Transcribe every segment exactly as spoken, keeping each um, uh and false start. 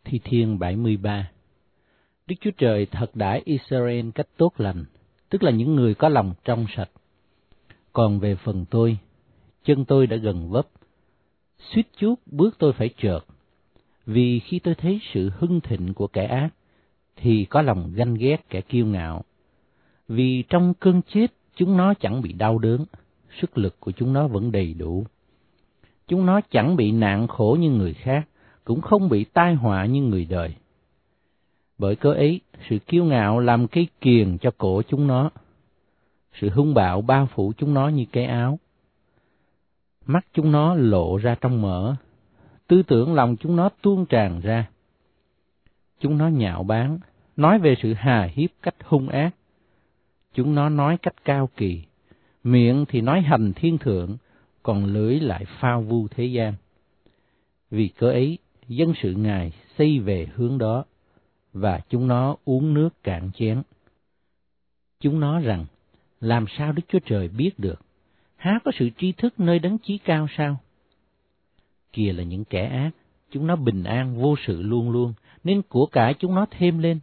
Thi Thiên bảy mươi ba. Đức Chúa Trời thật đãi Israel cách tốt lành, tức là những người có lòng trong sạch. Còn về phần tôi, chân tôi đã gần vấp, suýt chút bước tôi phải trượt, vì khi tôi thấy sự hưng thịnh của kẻ ác, thì có lòng ganh ghét kẻ kiêu ngạo. Vì trong cơn chết, chúng nó chẳng bị đau đớn, sức lực của chúng nó vẫn đầy đủ. Chúng nó chẳng bị nạn khổ như người khác, cũng không bị tai họa như người đời. Bởi cớ ấy, sự kiêu ngạo làm cây kiềng cho cổ chúng nó, sự hung bạo bao phủ chúng nó như cái áo. Mắt chúng nó lộ ra trong mỡ, tư tưởng lòng chúng nó tuôn tràn ra. Chúng nó nhạo báng, nói về sự hà hiếp cách hung ác. Chúng nó nói cách cao kỳ, miệng thì nói hành thiên thượng, còn lưỡi lại phao vu thế gian. Vì cớ ấy, dân sự Ngài xây về hướng đó, và chúng nó uống nước cạn chén. Chúng nó rằng, làm sao Đức Chúa Trời biết được? Há có sự tri thức nơi đấng chí cao sao? Kìa là những kẻ ác, chúng nó bình an vô sự luôn luôn, nên của cải chúng nó thêm lên.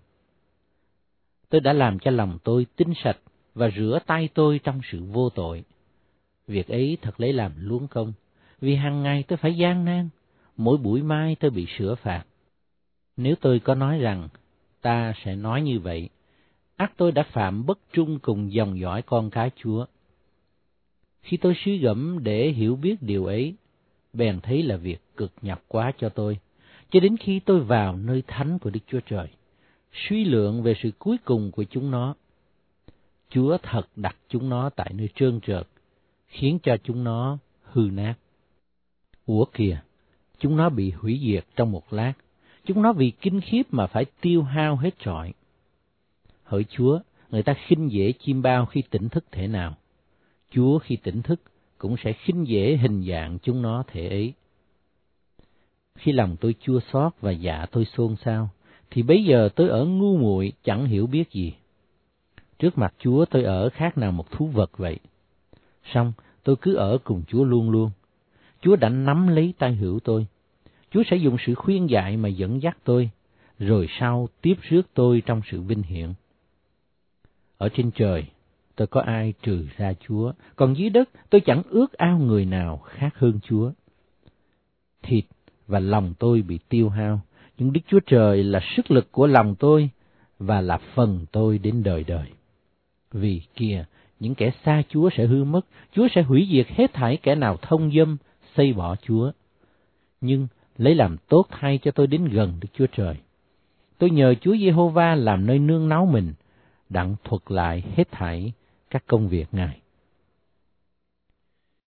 Tôi đã làm cho lòng tôi tinh sạch và rửa tay tôi trong sự vô tội. Việc ấy thật lấy làm luống công, vì hàng ngày tôi phải gian nan, mỗi buổi mai tôi bị sửa phạt. Nếu tôi có nói rằng, ta sẽ nói như vậy, ắt tôi đã phạm bất trung cùng dòng dõi con cái Chúa. Khi tôi suy gẫm để hiểu biết điều ấy, bèn thấy là việc cực nhọc quá cho tôi, cho đến khi tôi vào nơi thánh của Đức Chúa Trời, suy lượng về sự cuối cùng của chúng nó. Chúa thật đặt chúng nó tại nơi trơn trượt, khiến cho chúng nó hư nát. Ủa kìa, chúng nó bị hủy diệt trong một lát, chúng nó vì kinh khiếp mà phải tiêu hao hết trọi. Hỡi Chúa, người ta khinh dễ chim bao khi tỉnh thức thể nào, Chúa khi tỉnh thức cũng sẽ khinh dễ hình dạng chúng nó thể ấy. Khi lòng tôi chua xót và dạ tôi xôn xao, thì bấy giờ tôi ở ngu muội chẳng hiểu biết gì. Trước mặt Chúa tôi ở khác nào một thú vật vậy. Song tôi cứ ở cùng Chúa luôn luôn. Chúa đã nắm lấy tay hữu tôi. Chúa sẽ dùng sự khuyên dạy mà dẫn dắt tôi, rồi sau tiếp rước tôi trong sự vinh hiển. Ở trên trời, tôi có ai trừ ra Chúa, còn dưới đất tôi chẳng ước ao người nào khác hơn Chúa. Thịt và lòng tôi bị tiêu hao, nhưng Đức Chúa Trời là sức lực của lòng tôi và là phần tôi đến đời đời. Vì kìa, những kẻ xa Chúa sẽ hư mất, Chúa sẽ hủy diệt hết thảy kẻ nào thông dâm, xây bỏ Chúa. Nhưng lấy làm tốt thay cho tôi đến gần Đức Chúa Trời. Tôi nhờ Chúa Giê-hô-va làm nơi nương náu mình, đặng thuật lại hết thảy các công việc Ngài.